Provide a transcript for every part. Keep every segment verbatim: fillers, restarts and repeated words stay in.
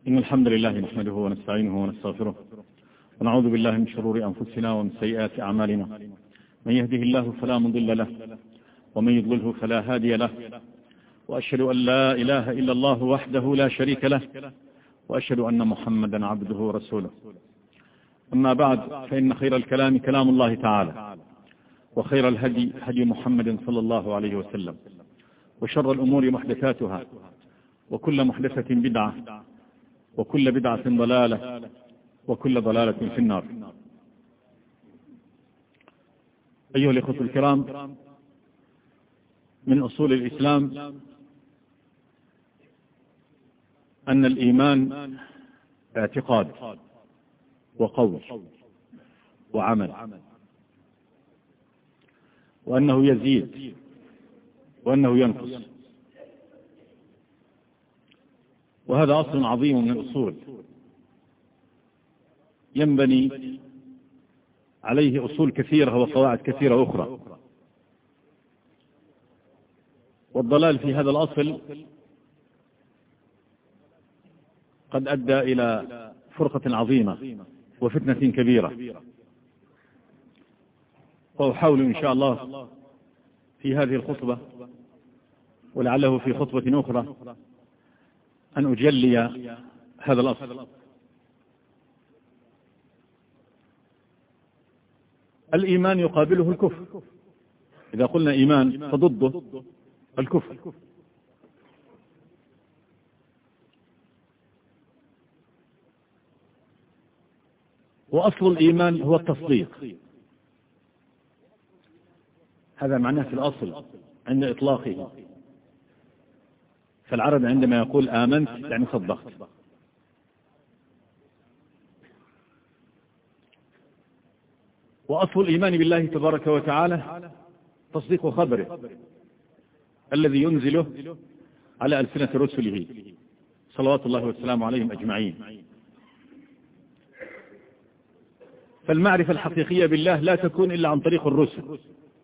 إن الحمد لله نحمده ونستعينه ونستغفره ونعوذ بالله من شرور أنفسنا ومن سيئات أعمالنا. من يهده الله فلا مضل له ومن يضلله فلا هادي له، وأشهد أن لا إله إلا الله وحده لا شريك له، وأشهد أن محمدا عبده ورسوله. أما بعد، فإن خير الكلام كلام الله تعالى، وخير الهدي هدي محمد صلى الله عليه وسلم، وشر الأمور محدثاتها، وكل محدثة بدعة، وكل بدعة ضلالة، وكل ضلالة في النار. أيها الإخوة الكرام، من أصول الإسلام أن الإيمان اعتقاد وقول وعمل، وأنه يزيد وأنه ينقص، وهذا أصل عظيم من الأصول ينبني عليه أصول كثيرة وقواعد كثيرة أخرى. والضلال في هذا الأصل قد أدى إلى فرقة عظيمة وفتنة كبيرة، وأحاول إن شاء الله في هذه الخطبة ولعله في خطبة أخرى أن أجلي هذا الأصل. الإيمان يقابله الكفر. إذا قلنا إيمان فضده الكفر. وأصل الإيمان هو التصديق، هذا معناه في الأصل عند إطلاقه. فالعرب عندما يقول آمنت يعني صدقت. وأصل الإيمان بالله تبارك وتعالى تصديق خبره الذي ينزله على ألسنة رسله صلوات الله والسلام عليهم أجمعين. فالمعرفة الحقيقية بالله لا تكون إلا عن طريق الرسل،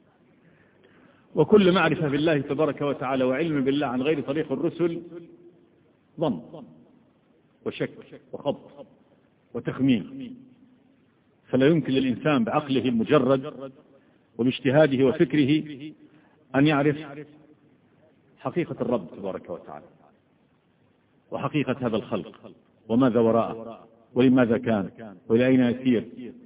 وكل معرفة بالله تبارك وتعالى وعلم بالله عن غير طريق الرسل ظن وشك وخبط وتخمين. فلا يمكن للإنسان بعقله المجرد وباجتهاده وفكره أن يعرف حقيقة الرب تبارك وتعالى وحقيقة هذا الخلق وماذا وراءه ولماذا كان وإلى أين يسير.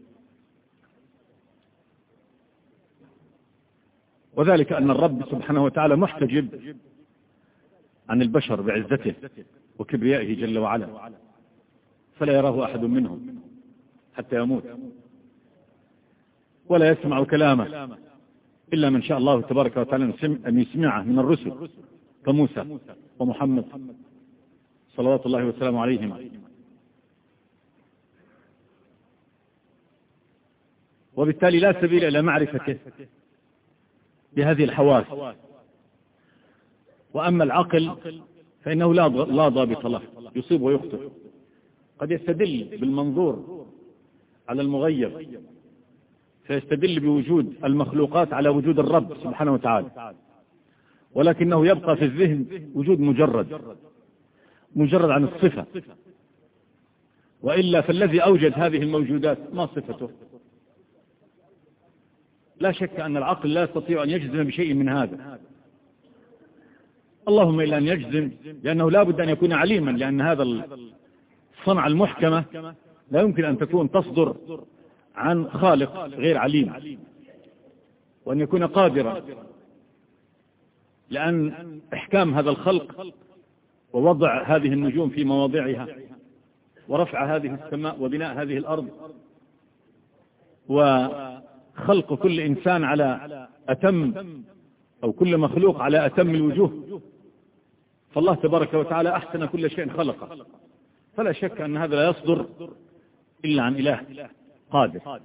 وذلك أن الرب سبحانه وتعالى محتجب عن البشر بعزته وكبريائه جل وعلا، فلا يراه أحد منهم حتى يموت، ولا يسمع كلامه إلا من شاء الله تبارك وتعالى أن يسمعه من الرسل كموسى ومحمد صلوات الله والسلام عليهما. وبالتالي لا سبيل إلى معرفته بهذه الحواس. وأما العقل فإنه لا لا ضابط له، يصيب ويخطئ. قد يستدل بالمنظور على المغيب، فيستدل بوجود المخلوقات على وجود الرب سبحانه وتعالى، ولكنه يبقى في الذهن وجود مجرد مجرد عن الصفة. وإلا فالذي أوجد هذه الموجودات ما صفته؟ لا شك أن العقل لا يستطيع أن يجزم بشيء من هذا، اللهم إلا أن يجزم، لأنه لا بد أن يكون عليما، لأن هذا الصنعة المحكمة لا يمكن أن تكون تصدر عن خالق غير عليم، وأن يكون قادرا، لأن إحكام هذا الخلق ووضع هذه النجوم في مواضعها ورفع هذه السماء وبناء هذه الأرض وخلق كل إنسان على أتم أو كل مخلوق على أتم الوجوه، فالله تبارك وتعالى أحسن كل شيء خلقه. فلا شك أن هذا لا يصدر إلا عن إله قادر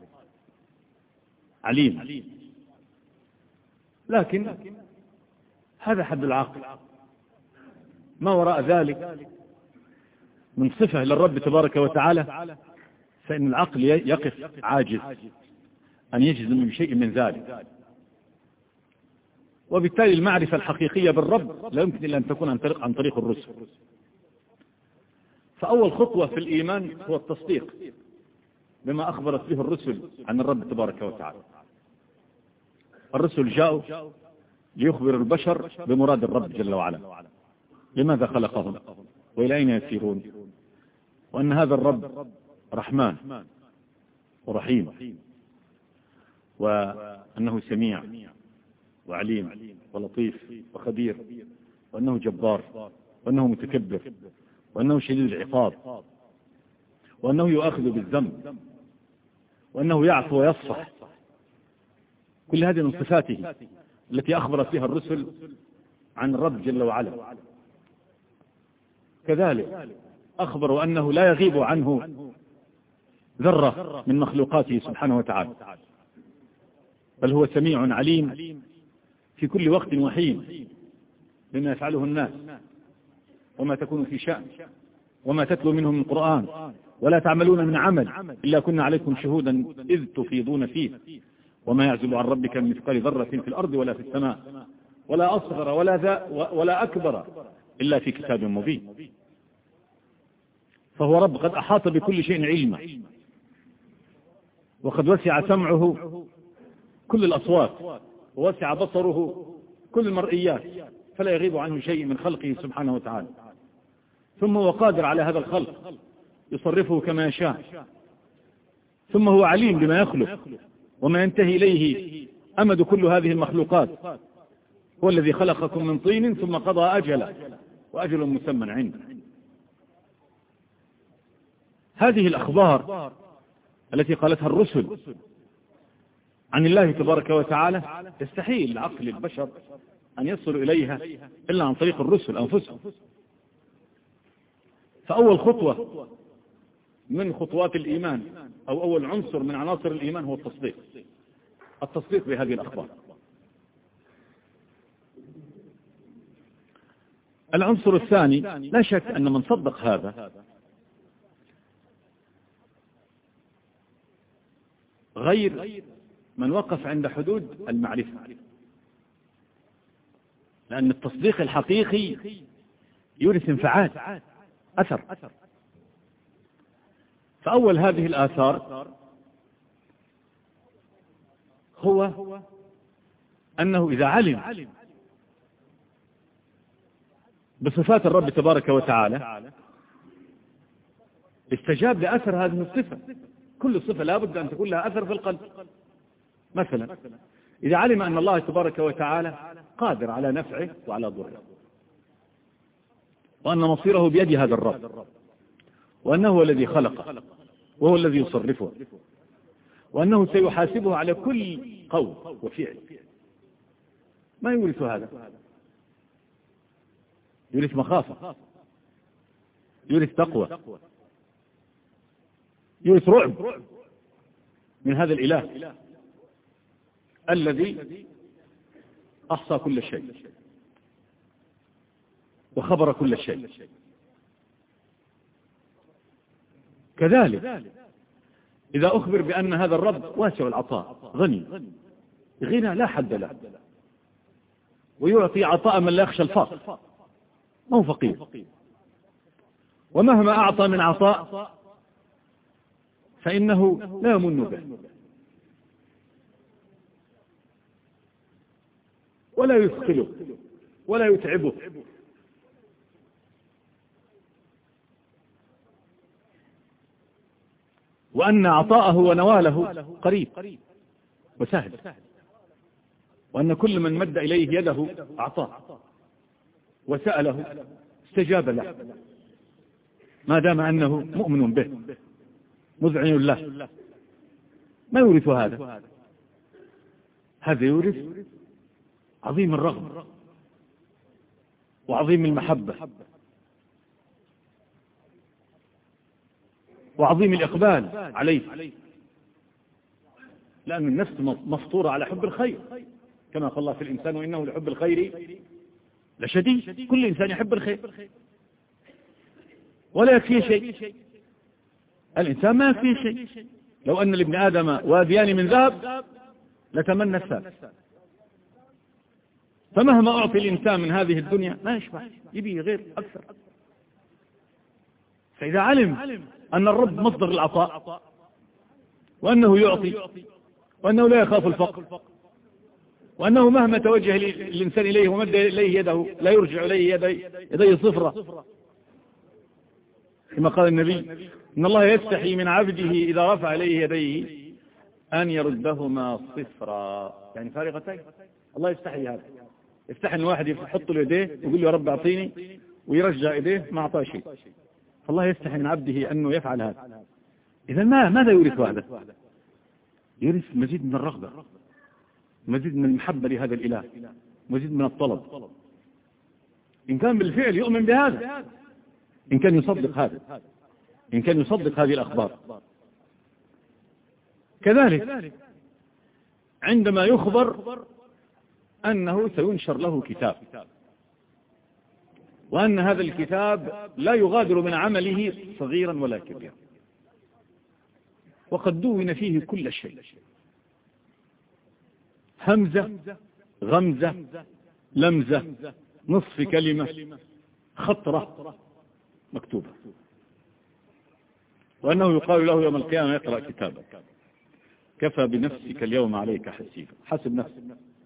عليم. لكن هذا حد العقل، ما وراء ذلك من صفة للرب تبارك وتعالى فإن العقل يقف عاجز أن يجزم بشيء من ذلك. وبالتالي المعرفة الحقيقية بالرب لا يمكن إلا أن تكون عن طريق, عن طريق الرسل. فأول خطوة في الإيمان هو التصديق بما أخبرت به الرسل عن الرب تبارك وتعالى. الرسل جاءوا ليخبر البشر بمراد الرب جل وعلا، لماذا خلقهم وإلى أين يسيرون، وأن هذا الرب رحمن ورحيم، وأنه سميع وعليم ولطيف وخبير، وأنه جبار، وأنه متكبر، وأنه شديد العقاب، وأنه يؤاخذ بالذنب، وأنه يعفو ويصفح. كل هذه من صفاته التي أخبرت بها الرسل عن الرب جل وعلا. كذلك أخبروا أنه لا يغيب عنه ذرة من مخلوقاته سبحانه وتعالى، بل هو سميع عليم في كل وقت وحين بما يفعله الناس، وما تكون في شأن، وما تتلو منه من قرآن، ولا تعملون من عمل إلا كنا عليكم شهودا إذ تفيضون فيه، وما يعزب عن ربك من مثقال ذرة في الأرض ولا في السماء، ولا أصغر ولا ذا ولا أكبر إلا في كتاب مبين. فهو رب قد أحاط بكل شيء علما، وقد وسع سمعه كل الأصوات، ووسع بصره كل المرئيات، فلا يغيب عنه شيء من خلقه سبحانه وتعالى. ثم هو قادر على هذا الخلق يصرفه كما يشاء، ثم هو عليم بما يخلق وما ينتهي إليه أمد كل هذه المخلوقات. هو الذي خلقكم من طين ثم قضى أجلا وأجل مسمى عنده. هذه الأخبار التي قالتها الرسل عن الله تبارك وتعالى يستحيل عقل البشر أن يصل إليها إلا عن طريق الرسل أنفسهم. فأول خطوة من خطوات الإيمان أو أول عنصر من عناصر الإيمان هو التصديق، التصديق بهذه الأخبار. العنصر الثاني، لا شك أن من صدق هذا غير من وقف عند حدود المعرفة، لأن التصديق الحقيقي يورث انفعال، أثر. فأول هذه الآثار هو أنه إذا علم بصفات الرب تبارك وتعالى استجاب لأثر هذه الصفة. كل صفة لا بد أن تكون لها أثر في القلب. مثلا إذا علم أن الله تبارك وتعالى قادر على نفعه وعلى ضره، وأن مصيره بيد هذا الرب، وأنه هو الذي خلقه وهو الذي يصرفه، وأنه سيحاسبه على كل قول وفعل، ما يورث هذا؟ يورث مخافة، يورث تقوى، يورث رعب من هذا الإله الذي أحصى كل شيء وخبر كل شيء. كذلك إذا أخبر بأن هذا الرب واسع العطاء، غني غنى لا حد له، ويعطي عطاء من لا يخشى الفقر، ما هو فقير، ومهما أعطى من عطاء فإنه لا يمن به ولا يثقله ولا يتعبه. وأن عطاءه ونواله قريب وسهل، وأن كل من مد إليه يده أعطاه وسأله استجاب له، ما دام أنه مؤمن به مذعن له. ما يورث هذا؟ هذا يورث عظيم الرغبة وعظيم المحبة وعظيم الإقبال عليه، لأن النفس مفطورة على حب الخير، كما قال الله في الإنسان وإنه لحب الخير لشديد. كل إنسان يحب الخير ولا يكفيه شيء. الإنسان ما يكفيه شيء. لو أن لابن آدم واديان من ذهب لتمنى الثالث. فمهما أعطي الإنسان من هذه الدنيا ما يشبع، يبي غير أكثر. فإذا علم أن الرب مصدر العطاء، وأنه يعطي، وأنه لا يخاف الفقر، وأنه مهما توجه الإنسان إليه ومد إليه يده لا يرجع إليه يدي, يدي صفرة، كما قال النبي إن الله يستحي من عبده إذا رفع إليه يديه أن يردهما صفرا، يعني فارغتين. الله يستحي هذا، يستحي أن الواحد يحط له يديه ويقول له يا رب أعطيني ويرجع يديه ما أعطاه شيء. فالله يستحي من عبده أنه يفعل هذا. إذا ما ماذا يورث هذا؟ يورث مزيد من الرغبة، مزيد من المحبة لهذا الإله، مزيد من الطلب، إن كان بالفعل يؤمن بهذا، إن كان يصدق هذا، إن كان يصدق هذه الأخبار. كذلك عندما يخبر أنه سينشر له كتاب، وأن هذا الكتاب لا يغادر من عمله صغيرا ولا كبيرا، وقد دون فيه كل شيء، همزة، غمزة، لمزة، نصف كلمة، خطرة مكتوبة، وأنه يقال له يوم القيامة اقرأ كتابك كفى بنفسك اليوم عليك حسيبا، حسب نفسك.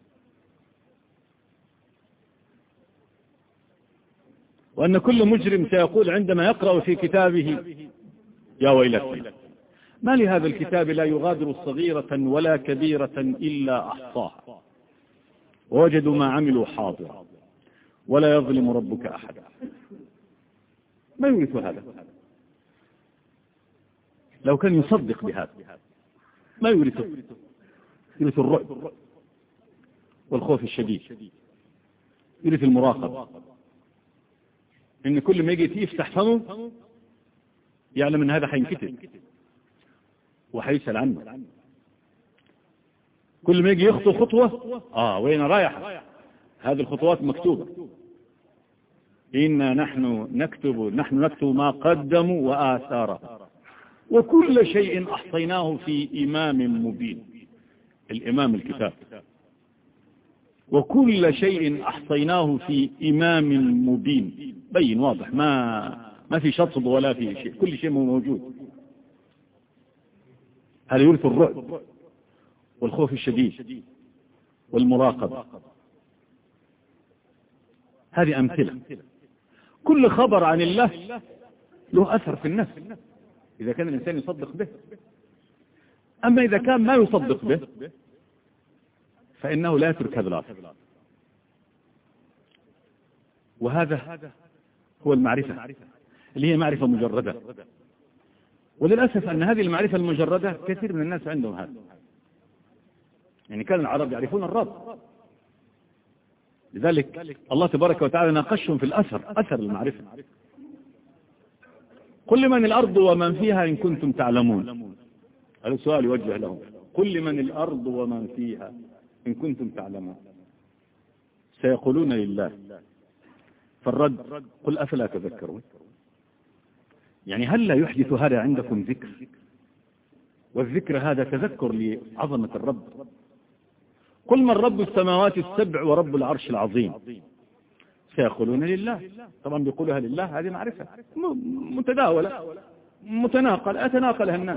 وأن كل مجرم سيقول عندما يقرأ في كتابه يا ويلتي ما لهذا الكتاب لا يغادر صغيرة ولا كبيرة إلا أحصاها ووجدوا ما عملوا حاضرا ولا يظلم ربك أحدا. ما يورث هذا؟ لو كان يصدق بهذا ما يورثه، يورث الرعب والخوف الشديد، يورث المراقبة، إن كل ما يجي يفتح فمه يعلم أن هذا حينكتب وحيسأل عنه. كل ما يجي يخطو خطوة آه وين رايح، هذه الخطوات مكتوبة، إنا نحن نكتب نحن نكتب ما قدموا وآثاره وكل شيء أحصيناه في إمام مبين. الإمام الكتاب، وكل شيء أحصيناه في إمام مبين، بين واضح، ما ما في شطب ولا في شيء، كل شيء موجود. هذا يورث الرعب والخوف الشديد والمراقبة. هذه أمثلة. كل خبر عن الله له أثر في النفس إذا كان الإنسان يصدق به. أما إذا كان ما يصدق به فإنه لا يترك هذا الأثر. وهذا هو المعرفة اللي هي معرفة مجردة. وللأسف أن هذه المعرفة المجردة كثير من الناس عندهم هذا. يعني كان العرب يعرفون الرب، لذلك الله تبارك وتعالى ناقشهم في الأثر، أثر المعرفة. قل لمن الأرض ومن فيها إن كنتم تعلمون. هذا السؤال يوجه لهم، قل لمن الأرض ومن فيها إن كنتم تعلمون. سيقولون لله. فالرد قل أفلا تذكرون. يعني هل لا يحدث هذا عندكم ذكر؟ والذكر هذا تذكر لعظمة الرب. قل من رب السماوات السبع ورب العرش العظيم. سيقولون لله. طبعا بيقولها لله، هذه معرفة متداولة متناقل أتناقلها الناس.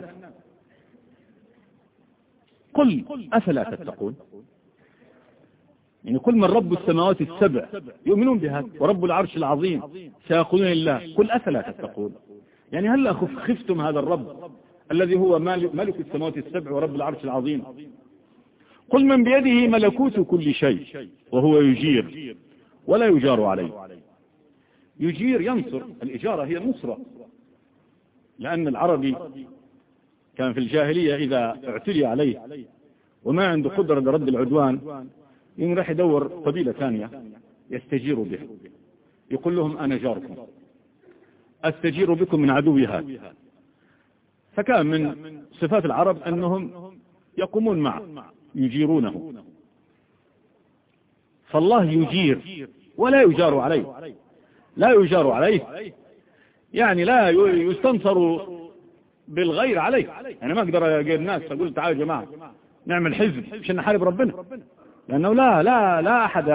قل أفلا تتقون. يعني كل من رب السماوات السبع يؤمنون بها ورب العرش العظيم سيقولون لله. قل أفلا تتقون. يعني هل خفتم هذا الرب الذي هو ملك السماوات السبع ورب العرش العظيم؟ قل من بيده ملكوت كل شيء وهو يجير ولا يجار عليه. يجير ينصر، الإجارة هي النصرة، لأن العربي كان في الجاهلية إذا اعتلي عليه وما عنده قدرة لرد العدوان يوم راح يدور قبيلة ثانية يستجير به، يقول لهم أنا جاركم أستجير بكم من عدوي هذا. فكان من صفات العرب أنهم يقومون معه يجيرونه. فالله يجير ولا يجار عليه. لا يجار عليه يعني لا يستنصر بالغير عليه. يعني ما أقدر أجيب الناس أقول تعالوا يا جماعة نعمل حزب عشان نحارب ربنا، لأنه لا لا لا أحد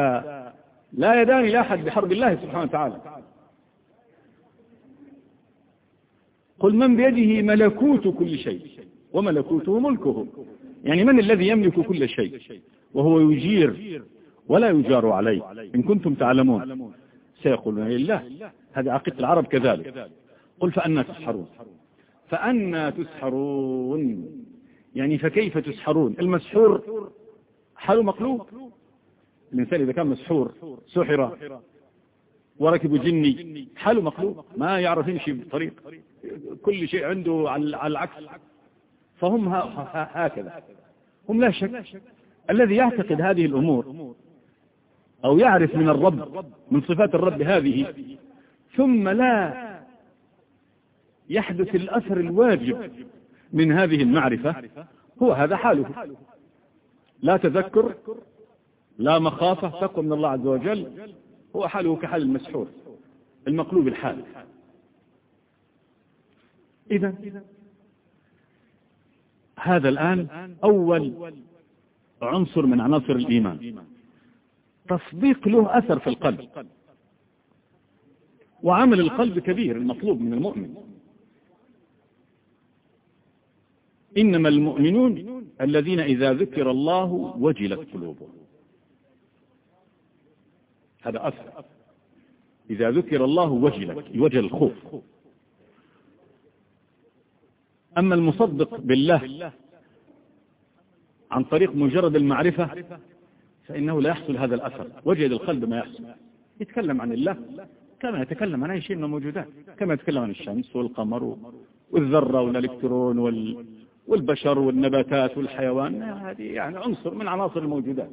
لا يداني لا أحد بحرب الله سبحانه وتعالى. قل من بيده ملكوت كل شيء وملكوته ملكه، يعني من الذي يملك كل شيء وهو يجير ولا يجار عليه، إن كنتم تعلمون. سيقولون لله، هذه عقيدة العرب كذلك. قل فأنا تسحرون، فأنا تسحرون، يعني فكيف تسحرون؟ المسحور حاله مقلوب. الإنسان إذا كان مسحور سحر وركب جني حاله مقلوب، ما يعرف يمشي بالطريق، كل شيء عنده على العكس. فهم هكذا، هم لا شك الذي يعتقد هذه الأمور أو يعرف من الرب، من صفات الرب هذه، ثم لا يحدث الأثر الواجب من هذه المعرفة، هو هذا حاله، لا تذكر لا مخافة، تقوى من الله عز وجل، هو حاله كحال المسحور المقلوب الحال. إذا هذا الآن أول عنصر من عناصر الإيمان، تصديق له أثر في القلب، وعمل القلب كبير المطلوب من المؤمن. إنما المؤمنون الذين إذا ذكر الله وجلت قلوبهم، هذا أثر، إذا ذكر الله وجلت، يوجل الخوف. أما المصدق بالله عن طريق مجرد المعرفة فإنه لا يحصل هذا الأثر، وجد القلب ما يحصل، يتكلم عن الله كما يتكلم عن أي شيء من الموجودات، كما يتكلم عن الشمس والقمر والذرة والإلكترون والبشر والنباتات والحيوان، هذه يعني عنصر من عناصر الموجودات.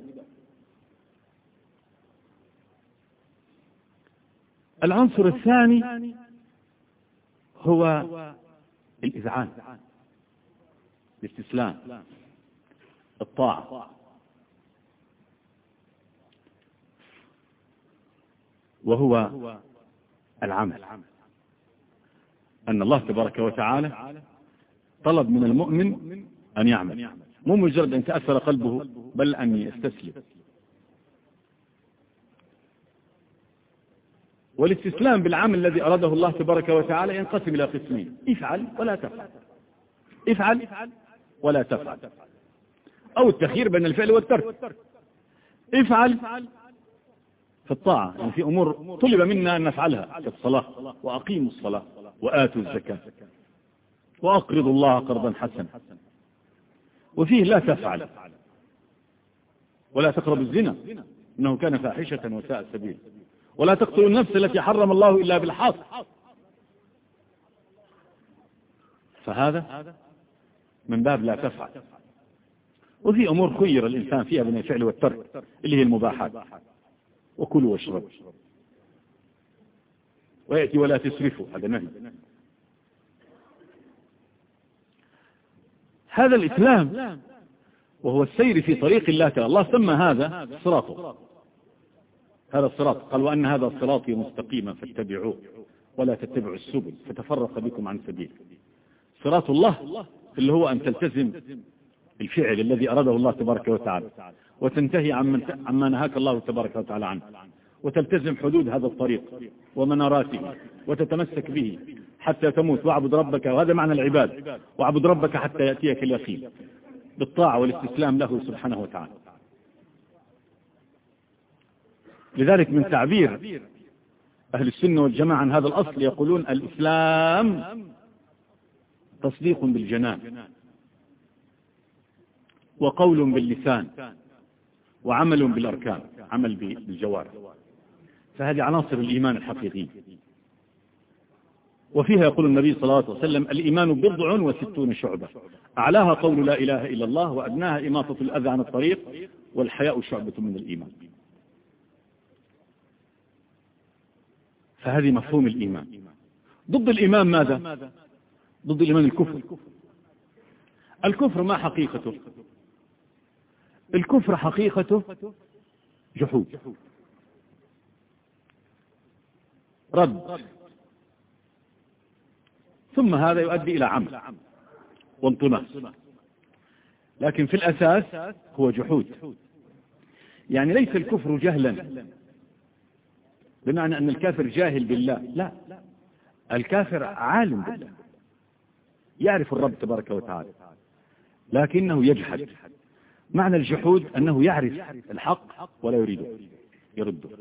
العنصر الثاني هو الإذعان، الاستسلام، الطاعة، وهو العمل. أن الله تبارك وتعالى طلب من المؤمن أن يعمل، مو مجرد أن تأثر قلبه، بل أن يستسلم. والاستسلام بالعمل الذي أراده الله تبارك وتعالى ينقسم إلى قسمين: افعل ولا تفعل، افعل ولا تفعل، أو التخيير بين الفعل والترك. افعل في الطاعة، يعني في أمور طلب منا أن نفعلها كالصلاة، وأقيموا الصلاة وآتوا الزكاة وأقرضوا الله قرضا حسنا. وفيه لا تفعل: ولا تقربوا الزنا إنه كان فاحشة وساء سبيل، ولا تقتلوا النفس التي حرم الله إلا بالحق. فهذا من باب لا تفعل. وفي أمور خير الإنسان فيها بين الفعل والترك، اللي هي المباحات: وكلوا واشربوا. ويأتي ولا تسرفوا، هذا نهي. هذا الإسلام وهو السير في طريق الله تعالى، الله سمى هذا صراطه، هذا الصراط، قال: وأن هذا صراطي مستقيما فاتبعوه ولا تتبعوا السبل فتفرق بكم عن سبيله. صراط الله اللي هو أن تلتزم الفعل الذي أراده الله تبارك وتعالى، وتنتهي عما نهاك الله تبارك وتعالى عنه، وتلتزم حدود هذا الطريق ومناراته، وتتمسك به حتى تموت. واعبد ربك، وهذا معنى العباد، واعبد ربك حتى يأتيك اليقين، بالطاعة والاستسلام له سبحانه وتعالى. لذلك من تعبير أهل السنة والجماعة عن هذا الأصل يقولون: الإسلام تصديق بالجنان، وقول باللسان، وعمل بالأركان، عمل بالجوارح. فهذه عناصر الإيمان الحقيقي. وفيها يقول النبي صلى الله عليه وسلم: الإيمان بضع وستون شعبة، أعلاها قول لا إله إلا الله، وأدناها إماطة الأذى عن الطريق، والحياء شعبة من الإيمان. فهذه مفهوم الإيمان. ضد الإيمان ماذا؟ ضد الإيمان الكفر. الكفر ما حقيقته؟ الكفر حقيقته جحود، رد، ثم هذا يؤدي إلى عمل وانطماس، لكن في الأساس هو جحود. يعني ليس الكفر جهلا بمعنى أن الكافر جاهل بالله، لا، الكافر عالم بالله، يعرف الرب تبارك وتعالى لكنه يجحد. معنى الجحود أنه يعرف الحق ولا يريده يرده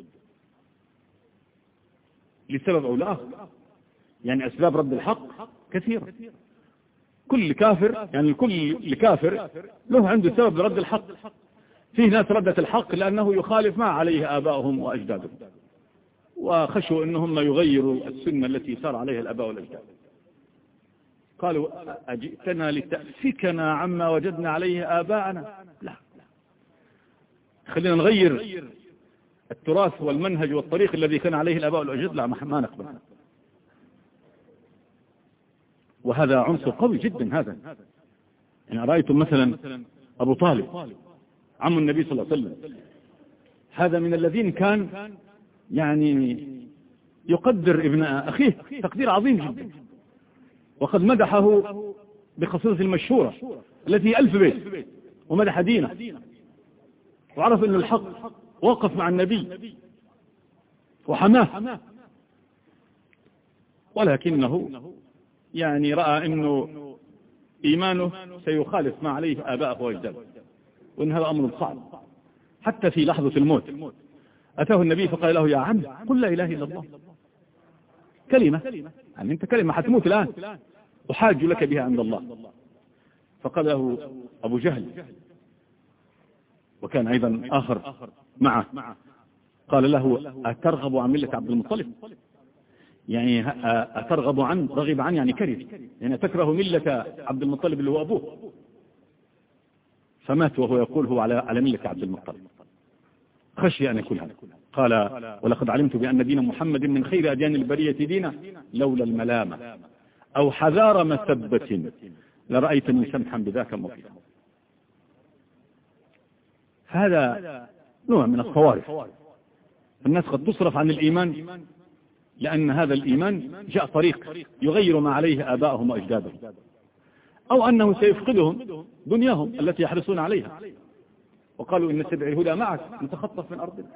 لسبب أو لآخر. يعني أسباب رد الحق كثيرة. كل كافر يعني كل كافر له عنده سبب لرد الحق. فيه ناس ردت الحق لأنه يخالف ما عليه آبائهم وأجدادهم، وخشوا أنهم يغيروا السنة التي سار عليها الآباء والأجداد. قالوا أجئتنا لتأفكنا عما وجدنا عليه آباءنا؟ لا، خلينا نغير التراث والمنهج والطريق الذي كان عليه الآباء والأجداد. لا، ما نقبل. وهذا عنصر قوي جدا. هذا يعني رأيتم مثلا أبو طالب عم النبي صلى الله عليه وسلم، هذا من الذين كان يعني يقدر ابن أخيه تقدير عظيم جدا، وقد مدحه بقصيدة المشهورة التي ألف بيت، ومدح دينه، وعرف أن الحق وقف مع النبي وحماه، ولكنه يعني رأى أنه إيمانه سيخالف ما عليه آباءه وأجداده، وإن هذا أمر صعب. حتى في لحظة الموت أتاه النبي فقال له: يا عم قل لا إله إلا الله، كلمة يعني أنت كلمة حتموت الآن أحاج لك بها عند الله. فقال له أبو جهل، وكان أيضا آخر معه، قال له: أترغب عن ملة عبد المطلب؟ يعني أترغب عن رغب عن يعني كره، يعني تكره ملة عبد المطلب اللي هو أبوه. فمات وهو يقول هو على على ملة عبد المطلب، خشي أن يكون هذا. قال: ولقد علمت بأن دين محمد من خير أديان البرية دينا، لولا الملامة أو حذار مسبة لرأيتني سمحا بذاك مطيعا. هذا نوع من الصوارف. الناس قد تصرف عن الإيمان لأن هذا الإيمان جاء طريق يغير ما عليه آبائهم وأجدادهم، أو أنه سيفقدهم دنياهم التي يحرصون عليها، وقالوا إن سبع الهدى معك نتخطف من أرضنا.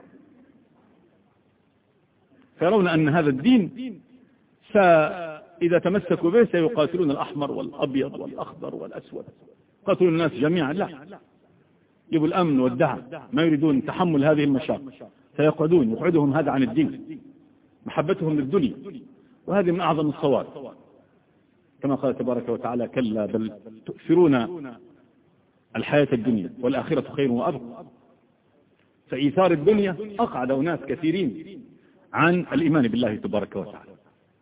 فيرون أن هذا الدين إذا تمسكوا به سيقاتلون الأحمر والأبيض والأخضر والأسود، قاتلوا الناس جميعا. لا، يبوا الأمن والدعم، ما يريدون تحمل هذه المشاق، سيقعدون يقعدهم هذا عن الدين، محبتهم للدنيا. وهذه من أعظم الصوارف، كما قال تبارك وتعالى: كلا بل تؤثرون الحياة الدنيا والآخرة خير وأبقى. فإيثار الدنيا أقعد أناس كثيرين عن الإيمان بالله تبارك وتعالى.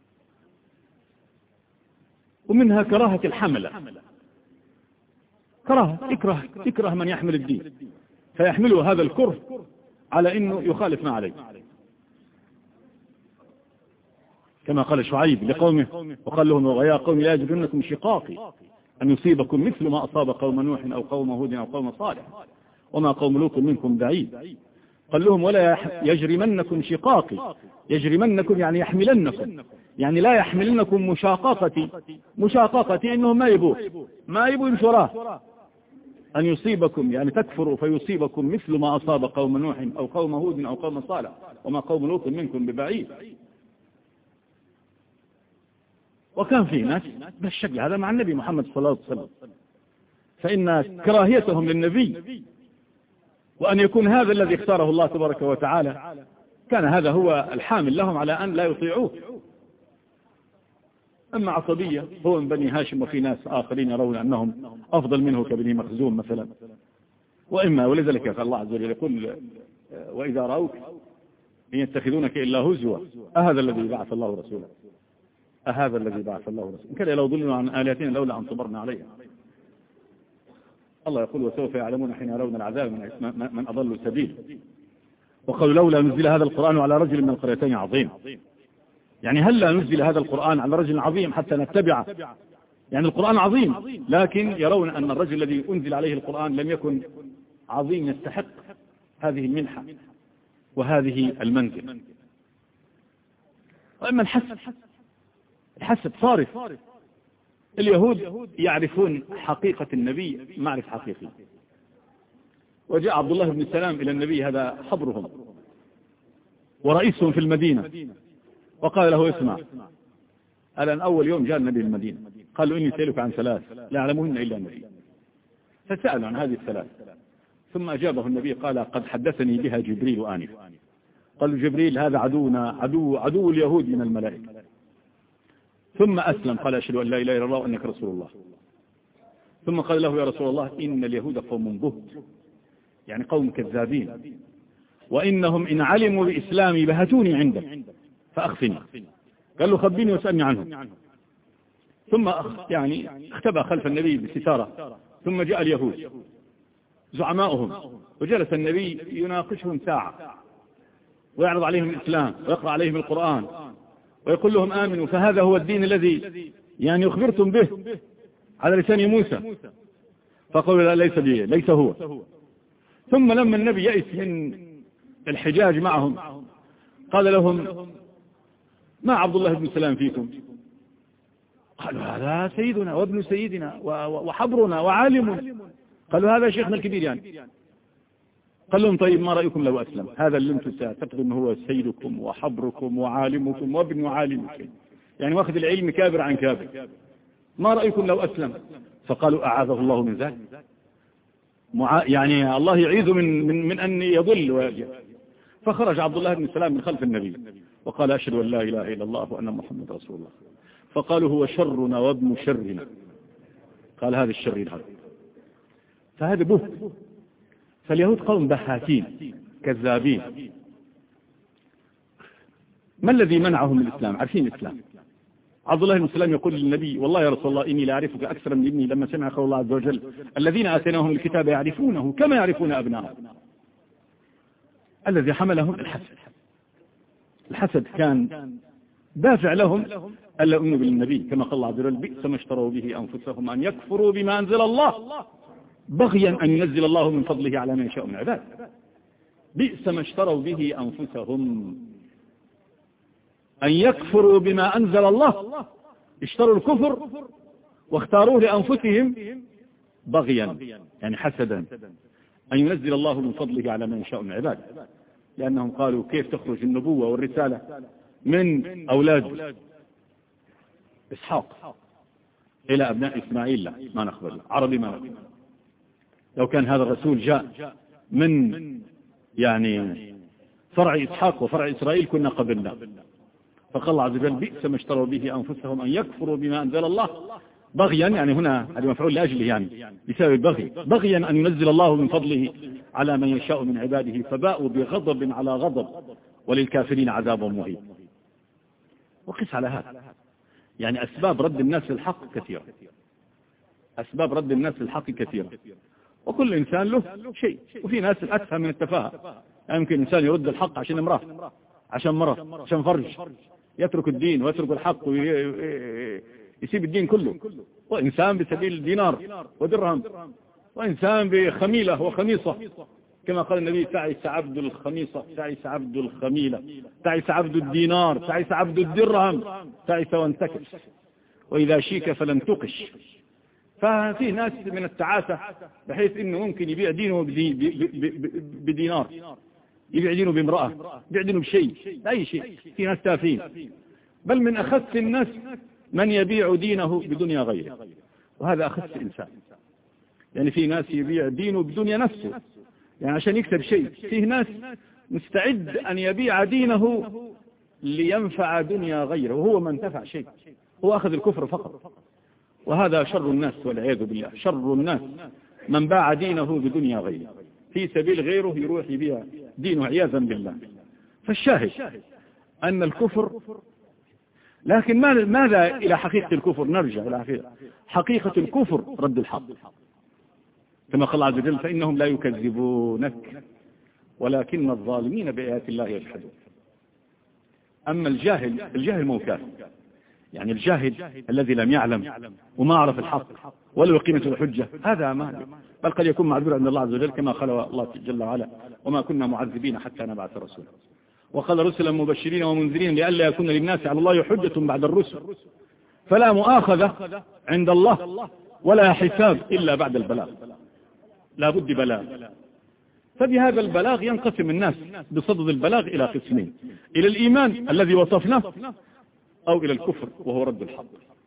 ومنها كراهة الحملة، كراهة اكره اكره من يحمل الدين، فيحمله هذا الكره على أنه يخالف ما عليه، كما قال شعيب لقومه وقال لهم: ويا قوم لا يجرمنكم شقاقي أن يصيبكم مثل ما أصاب قوم نوح أو قوم هود أو قوم صالح وما قوم لوط منكم بعيد. قال لهم: ولا يجرمنكم شقاقي، يجرمنكم يعني يحملنكم، يعني لا يحملنكم مشاققتي، مشاققتي إنهم ما يبوه ما يبوا يمشوا وراه، أن يصيبكم يعني تكفروا فيصيبكم مثل ما أصاب قوم نوح أو قوم هود أو قوم صالح وما قوم لوط منكم ببعيد. وكان في ناس بالشكل هذا مع النبي محمد صلى الله عليه وسلم، فإن كراهيتهم للنبي وأن يكون هذا الذي اختاره الله تبارك وتعالى كان هذا هو الحامل لهم على أن لا يطيعوه. أما عصبية هو من بني هاشم، وفي ناس آخرين يرون أنهم أفضل منه كبني مخزوم مثلا، وإما ولذلك قال الله عز وجل يقول: وإذا رأوك إن يتخذونك إلا هزوا أهذا الذي بعث الله رسوله، أهذا الذي بعث الله رسوله، إن كان لو ضلوا عن آلهتنا لولا أن صبرنا عليها. الله يقول: وسوف يعلمون حين يرون العذاب من, من أضل سبيل. وقالوا: لولا نزل هذا القرآن على رجل من القريتين عظيم، يعني هل لا نزل هذا القرآن على رجل عظيم حتى نتبعه؟ يعني القرآن عظيم، لكن يرون أن الرجل الذي أنزل عليه القرآن لم يكن عظيم يستحق هذه المنحة وهذه المنزل. وإما الحسد، الحسد صارف. اليهود يعرفون حقيقة النبي معرف حقيقي، وجاء عبد الله بن سلام إلى النبي، هذا حبرهم ورئيسهم في المدينة، وقال له: اسمع، الآن أول يوم جاء النبي المدينة قالوا إني سألك عن ثلاث لا يعلمهن إلا النبي، فسأل عن هذه الثلاث، ثم أجابه النبي قال قد حدثني بها جبريل آنفا. قالوا جبريل هذا عدونا، عدو عدو اليهود من الملائكة. ثم أسلم قال أشهد أن لا إله إلا الله وأنك رسول الله. ثم قال له يا رسول الله إن اليهود قوم بهت، يعني قوم كذابين، وإنهم إن علموا بإسلامي بهتوني عندك فأخفني. قال له خبيني واسألني عنهم. ثم أخ يعني اختبأ خلف النبي بستارة، ثم جاء اليهود زعماؤهم وجلس النبي يناقشهم ساعة ويعرض عليهم الإسلام ويقرأ عليهم القرآن ويقول لهم آمنوا فهذا هو الدين الذي يعني أخبرتم به على لسان موسى. فقالوا لا ليس به ليس هو. ثم لما النبي يئس من الحجاج معهم قال لهم ما عبد الله بن سلام فيكم؟ قالوا هذا سيدنا وابن سيدنا وحبرنا وعالم. قالوا هذا شيخنا الكبير يعني. قال لهم طيب ما رأيكم لو أسلم؟ هذا اللي انتم تعتقدوا انه هو سيدكم وحبركم وعالمكم وابن عالمكم، يعني واخذ العلم كابر عن كابر، ما رأيكم لو أسلم؟ فقالوا أعاذه الله من ذلك، يعني الله يعيذ من, من, من أن يضل ويرجع. فخرج عبد الله بن سلام من خلف النبي وقال أشهد أن لا إله إلا الله وأن محمد رسول الله. فقالوا هو شرنا وابن شرنا. قال هذا الشرير هذا. فهذا بهت. فاليهود قوم بهاتين كذابين. ما الذي منعهم من الإسلام؟ عارفين الإسلام. عبد الله بن سلام يقول للنبي والله يا رسول الله إني لا أعرفك أكثر من ابني لما سمع قول الله عز وجل الذين آتيناهم الكتاب يعرفونه كما يعرفون أبناءهم. الذي حملهم الحسد. الحسد كان دافع لهم ألا يؤمنوا بالنبي كما قال الله عز وجل بئس ما اشتروا به أنفسهم أن يكفروا بما أنزل الله بغيا أن ينزل الله من فضله على من يشاء من عباده. بئس ما اشتروا به أنفسهم أن يكفروا بما أنزل الله. اشتروا الكفر واختاروه لأنفسهم بغيا يعني حسدا أن ينزل الله من فضله على من يشاء من عباده، لأنهم قالوا كيف تخرج النبوة والرسالة من أولاد إسحاق إلى أبناء إسماعيل؟ لا ما نقبل، عربي ما نقبل. لو كان هذا الرسول جاء من يعني فرع إسحاق وفرع إسرائيل كنا قبلنا. فقال الله عز وجل بئس ما اشتروا به أنفسهم أن يكفروا بما أنزل الله بغيا، يعني هنا هذا مفعول لأجله يعني بسبب البغي، بغيا أن ينزل الله من فضله على من يشاء من عباده فباءوا بغضب على غضب وللكافرين عذاب مهين. وقس على هذا، يعني أسباب رد الناس للحق كثيرة، أسباب رد الناس للحق كثيرة، وكل إنسان له شيء. وفي ناس أتفه من التفاهة، يعني يمكن إنسان يرد الحق عشان امرأة، عشان مرة، عشان فرج، يترك الدين ويترك الحق ويسيب الدين كله. وإنسان بسبيل دينار ودرهم، وإنسان بخميلة وخميصة كما قال النبي تعيس عبد الخميصة، تعيس عبد الخميلة، تعيس عبد الدينار، تعيس عبد الدرهم، تعيس وانتكس، وإذا شيك فلن تقش. ففي ناس من التعاسة بحيث إنه ممكن يبيع دينه بدينار، يبيع دينه بامرأة، يبيع دينه بشيء، بأي شيء. في ناس تافين، بل من أخس الناس من يبيع دينه بدنيا غيره، وهذا أخس إنسان. يعني في ناس يبيع دينه بدنيا نفسه، يعني عشان يكسب شيء. فيه ناس مستعد أن يبيع دينه لينفع دنيا غيره، وهو ما انتفع شيء، هو أخذ الكفر فقط. وهذا شر الناس والعياذ بالله. شر الناس من باع دينه بدنيا غيره، في سبيل غيره يروح يبيع دينه عياذا بالله. فالشاهد أن الكفر، لكن ماذا إلى حقيقة الكفر؟ نرجع إلى حقيقة حقيقة الكفر رد الحق، كما قال الله عز وجل فإنهم لا يكذبونك ولكن الظالمين بآيات الله يجحدون. أما الجاهل، الجاهل موكال، يعني الجاهل الذي لم يعلم وما عرف الحق ولا قيمة الحجة، هذا ما بل قد يكون معذور عند الله عز وجل، كما قال الله جل وعلا وما كنا معذبين حتى نبعث رسولا، وقال رسلا مبشرين ومنذرين لئلا يكون للناس على الله حجة بعد الرسل، فلا مؤاخذة عند الله ولا حساب إلا بعد البلاغ، لا بد بلاغ. فبهذا البلاغ ينقسم الناس بصدد البلاغ إلى قسمين: إلى الإيمان الذي وصفناه، أو إلى الكفر وهو رد الحق.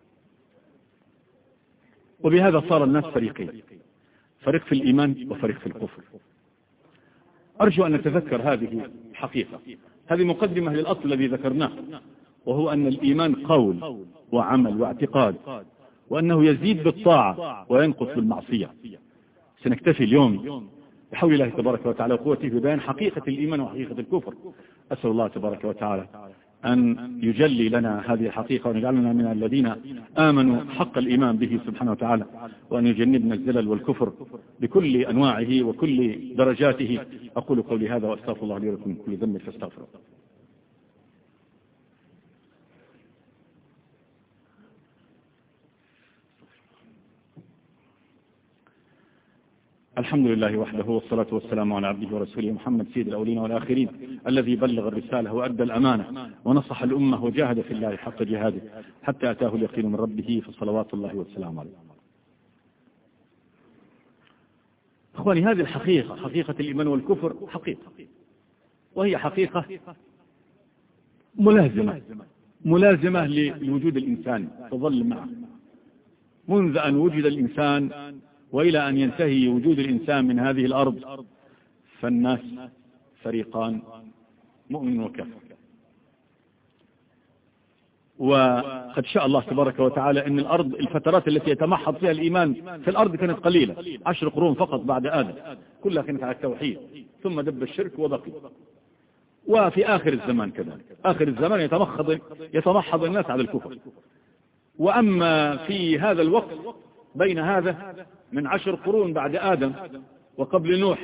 وبهذا صار الناس فريقين، فريق في الإيمان وفريق في الكفر. أرجو أن نتذكر هذه الحقيقة. هذه مقدمة للأصل الذي ذكرناه، وهو أن الإيمان قول وعمل واعتقاد، وأنه يزيد بالطاعة وينقص بالمعصية. سنكتفي اليوم بحول الله تبارك وتعالى وقوته ببيان حقيقة الإيمان وحقيقة الكفر. أسأل الله تبارك وتعالى أن يجلي لنا هذه الحقيقة، وأن يجعلنا من الذين آمنوا حق الإيمان به سبحانه وتعالى، وأن يجنبنا الزلل والكفر بكل أنواعه وكل درجاته. أقول قولي هذا وأستغفر الله لي ولكم من كل ذنب فاستغفروه. الحمد لله وحده، والصلاة والسلام على عبده ورسوله محمد سيد الأولين والآخرين، الذي بلغ الرسالة وأدى الأمانة ونصح الأمة وجاهد في الله حق جهاده حتى أتاه اليقين من ربه، فصلوات الله والسلام عليه. أخواني، هذه الحقيقة، حقيقة الإيمان والكفر، حقيقة، وهي حقيقة ملازمة ملازمة لوجود الإنسان، تظل معه منذ أن وجد الإنسان وإلى أن ينتهي وجود الإنسان من هذه الأرض. فالناس فريقان، مؤمن وكافر. وقد شاء الله تبارك وتعالى أن الأرض، الفترات التي يتمحض فيها الإيمان في الأرض كانت قليلة، عشر قرون فقط بعد آدم، كلها كانت على التوحيد، ثم دب الشرك وبقي. وفي آخر الزمان كذلك، آخر الزمان يتمحض يتمحض الناس على الكفر. وأما في هذا الوقت بين هذا من عشر قرون بعد آدم وقبل نوح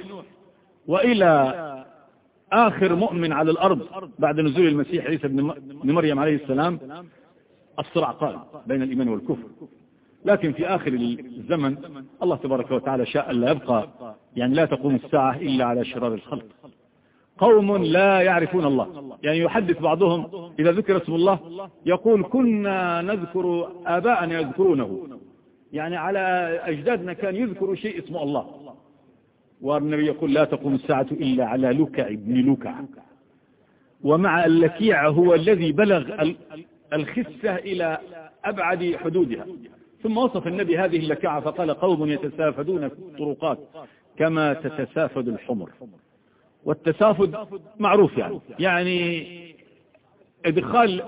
وإلى آخر مؤمن على الأرض بعد نزول المسيح عيسى بن مريم عليه السلام، الصراع قائم بين الإيمان والكفر. لكن في آخر الزمن الله تبارك وتعالى شاء لا يبقى، يعني لا تقوم الساعة إلا على شرار الخلق، قوم لا يعرفون الله. يعني يحدث بعضهم إذا ذكر اسم الله يقول كنا نذكر آباءنا يذكرونه، يعني على أجدادنا كان يذكر شيء اسمه الله. والنبي يقول لا تقوم الساعة إلا على لكع ابن لكع. ومع اللكيع هو الذي بلغ الخسة إلى أبعد حدودها. ثم وصف النبي هذه اللكعة فقال قوم يتسافدون في الطرقات كما تتسافد الحمر. والتسافد معروف، يعني يعني إدخال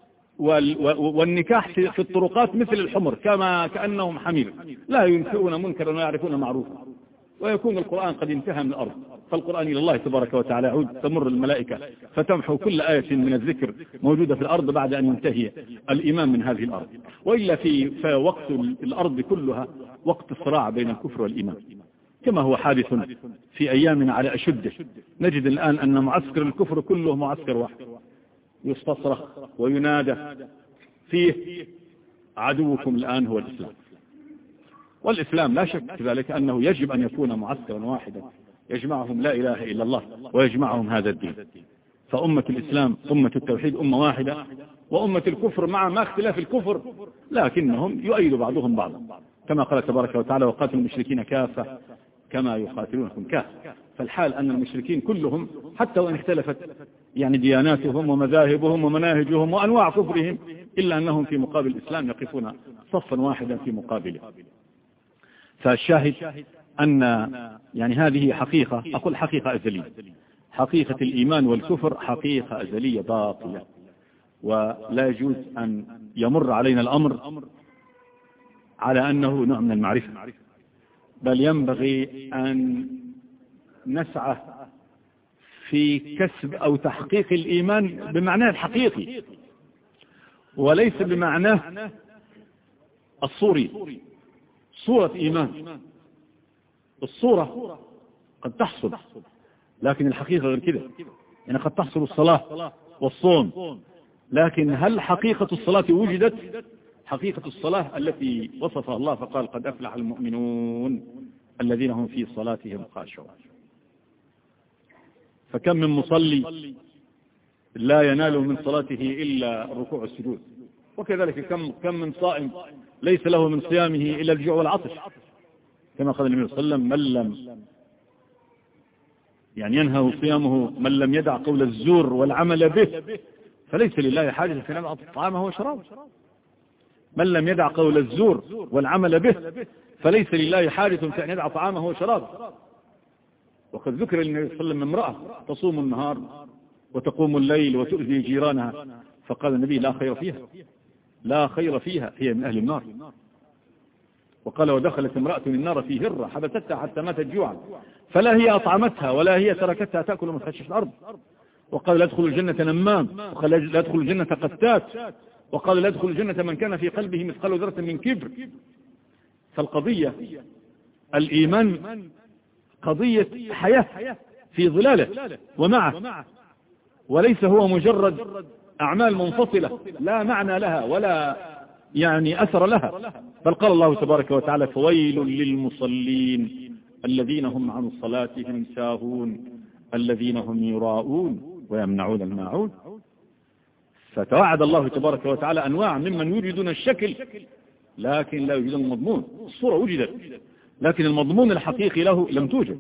والنكاح في الطرقات مثل الحمر، كما كأنهم حمير لا ينكرون منكرا ويعرفون معروفا. ويكون القرآن قد انتهى من الأرض، فالقرآن إلى الله تبارك وتعالى يعود، تمر الملائكة فتمحو كل آية من الذكر موجودة في الأرض بعد أن ينتهي الإيمان من هذه الأرض. وإلا في, في وقت الأرض كلها وقت الصراع بين الكفر والإيمان، كما هو حادث في أيامنا على أشده. نجد الآن أن معسكر الكفر كله معسكر واحد، يستصرخ وينادى فيه عدوكم الآن هو الإسلام. والإسلام لا شك في ذلك أنه يجب أن يكون معسكرا واحدا يجمعهم لا إله إلا الله ويجمعهم هذا الدين. فأمة الإسلام أمة التوحيد أمة واحدة، وأمة الكفر مع ما اختلاف الكفر لكنهم يؤيد بعضهم بعضا، كما قال تبارك وتعالى وقاتلوا المشركين كافة كما يقاتلونكم كافة. فالحال أن المشركين كلهم حتى وإن اختلفت يعني دياناتهم ومذاهبهم ومناهجهم وأنواع كفرهم، إلا أنهم في مقابل الإسلام يقفون صفا واحدا في مقابله. فالشاهد أن يعني هذه حقيقة، أقول حقيقة أزلية، حقيقة الإيمان والكفر حقيقة أزلية باطلة، ولا يجوز أن يمر علينا الأمر على أنه نوع من المعرفة، بل ينبغي أن نسعى في كسب أو تحقيق الإيمان بمعناه الحقيقي، وليس بمعناه الصوري، صورة إيمان. الصورة قد تحصل لكن الحقيقة غير كده. يعني قد تحصل الصلاة والصوم، لكن هل حقيقة الصلاة وجدت؟ حقيقة الصلاة التي وصفها الله فقال قد أفلح المؤمنون الذين هم في صلاتهم خاشعون. فكم من مصلي لا ينال من صلاته إلا الركوع والسجود، وكذلك كم كم من صائم ليس له من صيامه إلا الجوع والعطش، كما قال النبي صلى الله عليه وسلم من لم يعني ينهى صيامه من لم يدع قول الزور والعمل به فليس لله حاجة في أن يدع طعامه وشرابه. من لم يدع قول الزور والعمل به فليس لله حاجة في أن يدع طعامه وشرابه. وقد ذكر النبي صلى الله عليه وسلم امرأة تصوم النهار وتقوم الليل وتؤذي جيرانها، فقال النبي لا خير فيها، لا خير فيها، هي من أهل النار. وقال ودخلت امرأة النار في هرة حبستها حتى ماتت جوعا، فلا هي أطعمتها ولا هي تركتها تأكل من خشاش الأرض. وقال لا يدخل الجنة نمام، وقال لا يدخل الجنة قتات، وقال لا يدخل الجنة من كان في قلبه مثقال ذرة من كبر. فالقضية الإيمان قضية حياة في ظلاله ومعه، وليس هو مجرد أعمال منفصلة لا معنى لها ولا يعني أثر لها. بل قال الله تبارك وتعالى فويل للمصلين الذين هم عن صلاتهم ساهون الذين هم يراءون ويمنعون الماعون. فتوعد الله تبارك وتعالى أنواع ممن يريدون الشكل لكن لا يوجدون المضمون. الصورة وجدت لكن المضمون الحقيقي له لم توجد.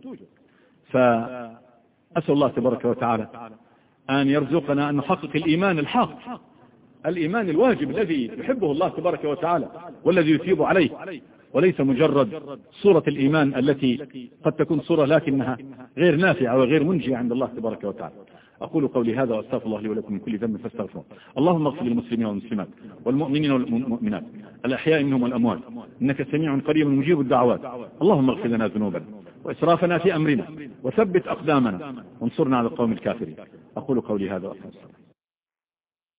فأسأل الله تبارك وتعالى أن يرزقنا أن نحقق الإيمان الحق، الإيمان الواجب الذي يحبه الله تبارك وتعالى والذي يثيب عليه، وليس مجرد صورة الإيمان التي قد تكون صورة لكنها غير نافعة وغير منجية عند الله تبارك وتعالى. أقول قولي هذا وأستغفر الله لي ولكم من كل ذنب فاستغفروه. اللهم اغفر للمسلمين والمسلمات والمؤمنين والمؤمنات الأحياء منهم والأموات إنك سميع قريب مجيب الدعوات. اللهم اغفر لنا ذنوبنا وإسرافنا في أمرنا وثبت أقدامنا وانصرنا على القوم الكافرين. أقول قولي هذا وأستغفر